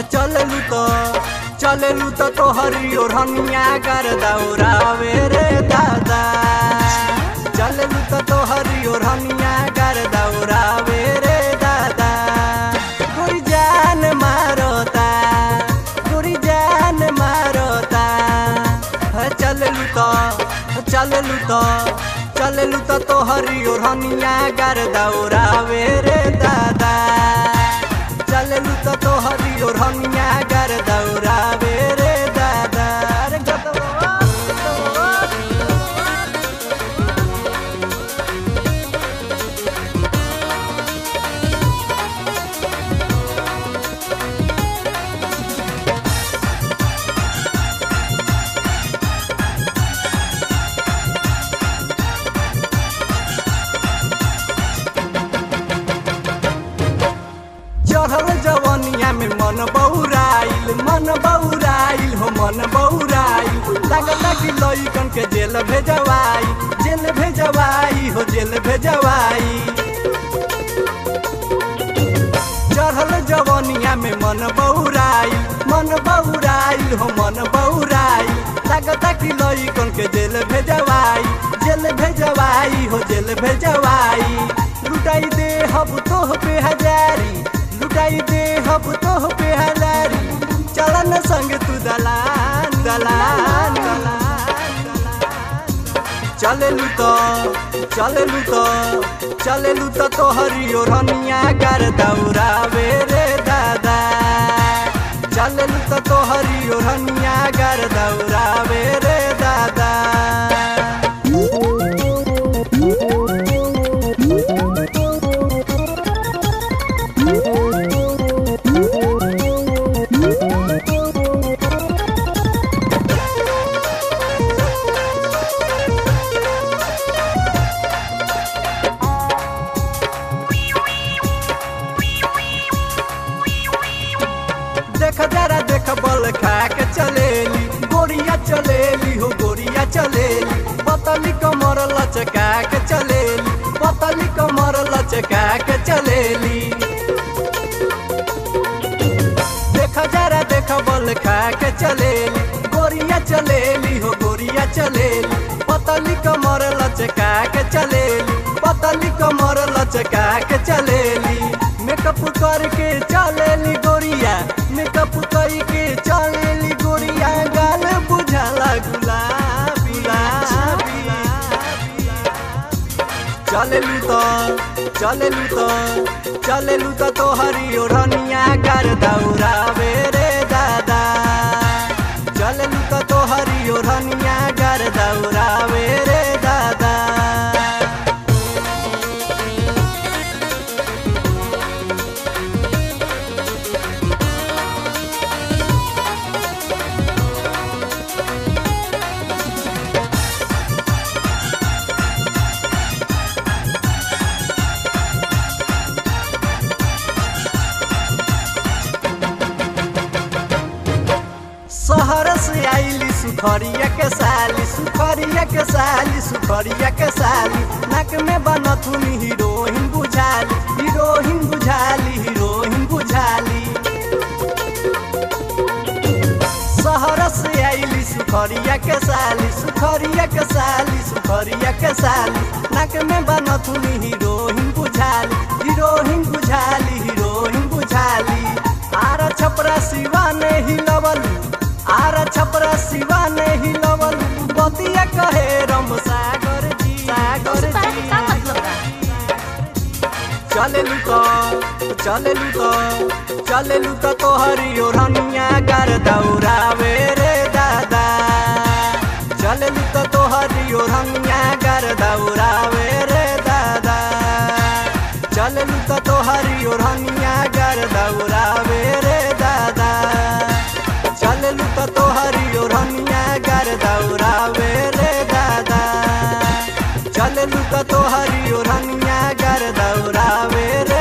चललू तो तोहरी ओढ़निया कर दौरावे रे दादा। चललू तो तोहरी ओढ़निया कर दौरावे रे दादा। गोरी जान मारोता, गोरी जान मारोता। चललू तो तोहरी ओढ़निया कर दौरावे रे दादा। चललू तो तोहरी ओढ़निया कर दौरावे रे दादा। चढ़ल जवनिया में मन बौराइल हो मन बौराइल। लगता कि लइकन के जेल भेजवाई हो जेल भेजवाई। चढ़ल जवनिया में मन बौराइल हो मन बौराइल। लगता कि लइकन के जेल भेजवाई हो जेल भेजवाई। लुटाई दे हब तोह पे हजारी, लुटाई दे हब तोह पे हजारी। चलन संग तू दलान दलान दलान। चललू तो तोहरी ओढ़निया कर दौरावे रे दादा। चललू तो तोहरी ओढ़निया कर दौरावे रे दादा। देख जरा देख बल खा के चलेली, गोरिया चलेली हो गोरिया चलेली। पतली कमर लचका के चलेली, पतली कमर लचका के चलेली। देख जरा देख बल खा के चलेली, गोरिया चलेली हो गोरिया चलेली। पतली कमर लचका के चलेली, पतली कमर लचका के चलेली। मेकअप करके चलेली गोरिया, मेकअप करके चलेली गोरिया। गाल बुझाला गुलाबी। चललू तो तोहरी ओढ़निया कर दौरावे रे दादा। चललू तो तोहरी ओढ़निया कर दौरावे रे दादा। शहर से आईली सुखरिया के साली, सुखरिया के साली, सुखरिया के साली। नाक में बनथुनी हीरोइन बुझाली, हीरोइन बुझाली, हीरोइन बुझाली। शहर से आईली सुखरिया के साली, सुखरिया के साली, सुखरिया के साली। नाक में बनथुनी हीरोइन बुझाली, हीरोइन बुझाली, हीरोइन बुझाली। आरा छपरा सिवा ने हिलवलू, आरा छपरा सिवा ने हिलवलू। बतिया कहे रम सागर जी, सागर जी। चललू तो तोहरी ओढ़निया कर दौरावे रे दादा। चललू तो तोहरी ओढ़निया कर दौरावे रे दादा। चललू तो तोहरी ओढ़निया कर दौरावे रे दादा। चललू तो तोहरी ओढ़निया कर दौरावे रे दादा। चललू तो तोहरी ओढ़निया कर दौरावे रे।